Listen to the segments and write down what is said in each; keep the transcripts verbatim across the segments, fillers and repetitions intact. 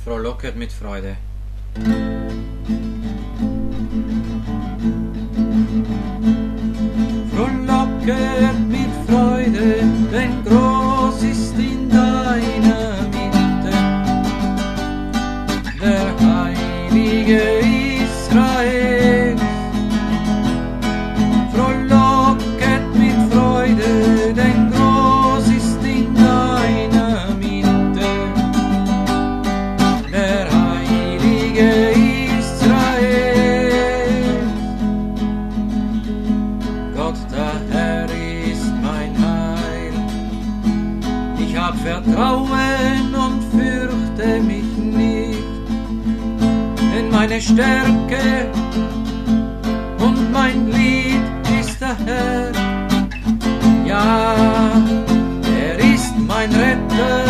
Frohlocket mit Freude. Frohlocket mit Freude, denn groß ist in deiner Mitte der Heilige Israel. Frohlocket mit Freude, denn groß ist in deiner Mitte der Heilige Israel. Gott, der Herr ist mein Heil. Ich hab Vertrauen und fürchte mich nicht, denn meine Stärke und mein Lied ist der Herr. Ja, er ist mein Retter.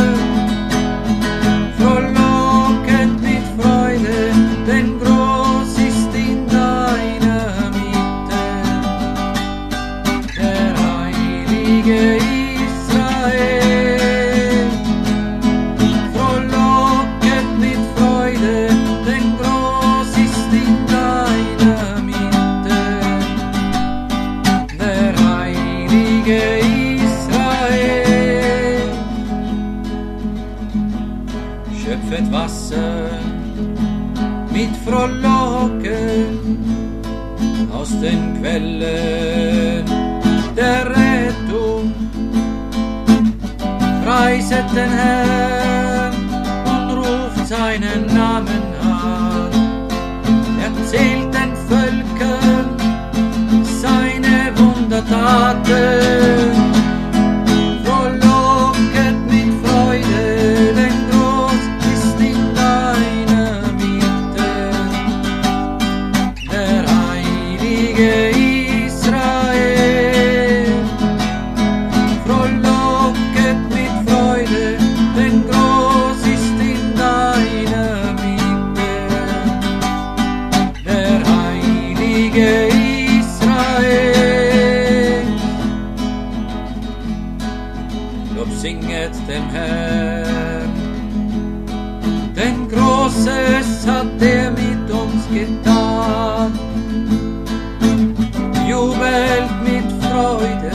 Frohlocket mit Freude, denn groß ist in deiner Mitte der Heilige Israel. Frohlocket mit Freude, denn groß ist in deiner Mitte der Heilige Israel. Schöpfet Wasser mit Frohlocken aus den Quellen der Rettung. Preiset den Herrn und ruft seinen Namen an. Erzählt den Völkern seine Wundertaten. Frohlocket mit Freude, denn groß ist in deiner Mitte der Heilige Israel. Frohlocket mit Freude, denn groß ist in deiner Mitte der Heilige Israel. Lob singet dem Herrn, denn Großes hat er mit uns getan. Jubelt mit Freude,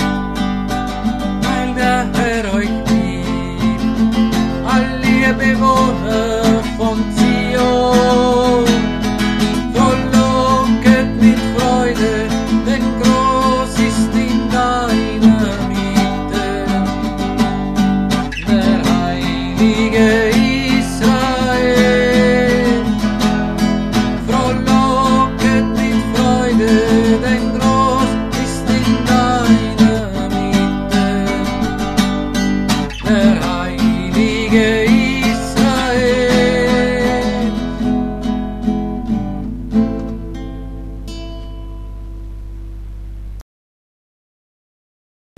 weil der Herr euch liebt. All ihr Bewohner